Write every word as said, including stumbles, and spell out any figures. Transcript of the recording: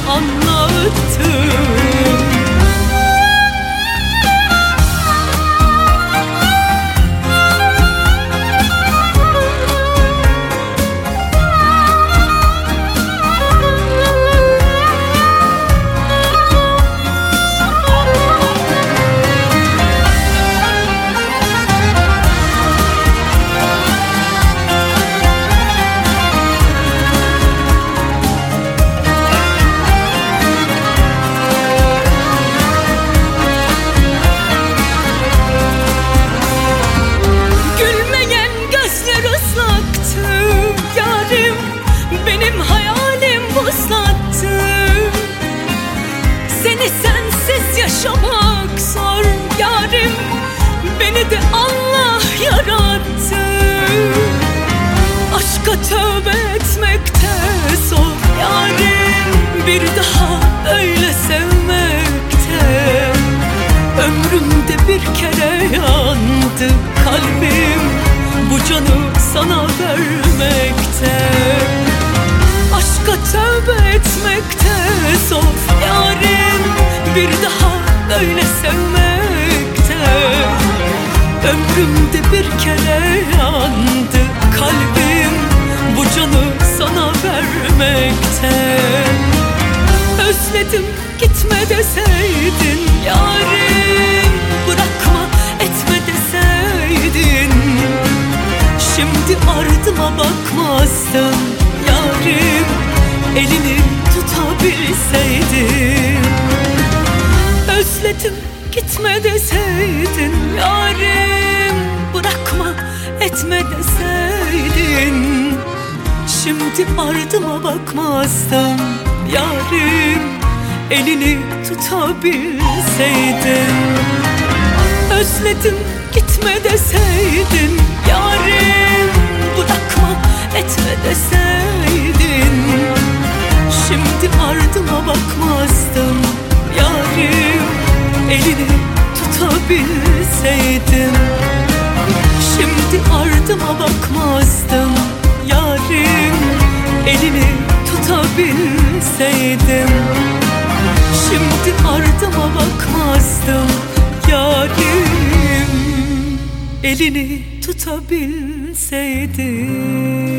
anlattım. Seni sensiz yaşamak zor yarim, beni de Allah yarattı. Aşka tövbe etmekte zor yarim, bir daha öyle sevmekte. Ömrümde bir kere yandı kalbim, bu canı sana vermekte. Aşka tövbe etmekte zor yarim, bir daha öyle sevmekte. Ömrümde bir kere yandı kalbim, bu canı sana vermekte. Özledim gitme deseydin yarim, bırakma etme deseydin. Şimdi ardıma bakmazdın yarim, elini tutabilseydin. Özledim gitme deseydin yarim, bırakma etme deseydin. Şimdi ardıma bakmazdım yarim, elini tutabilseydin. Özledim gitme deseydin yarim, bırakma etme deseydin. Şimdi ardıma bakmazdım yarim, elini tutabilseydim. Şimdi ardıma bakmazdım yarim, elini tutabilseydim. Şimdi ardıma bakmazdım yarim, elini tutabilseydim.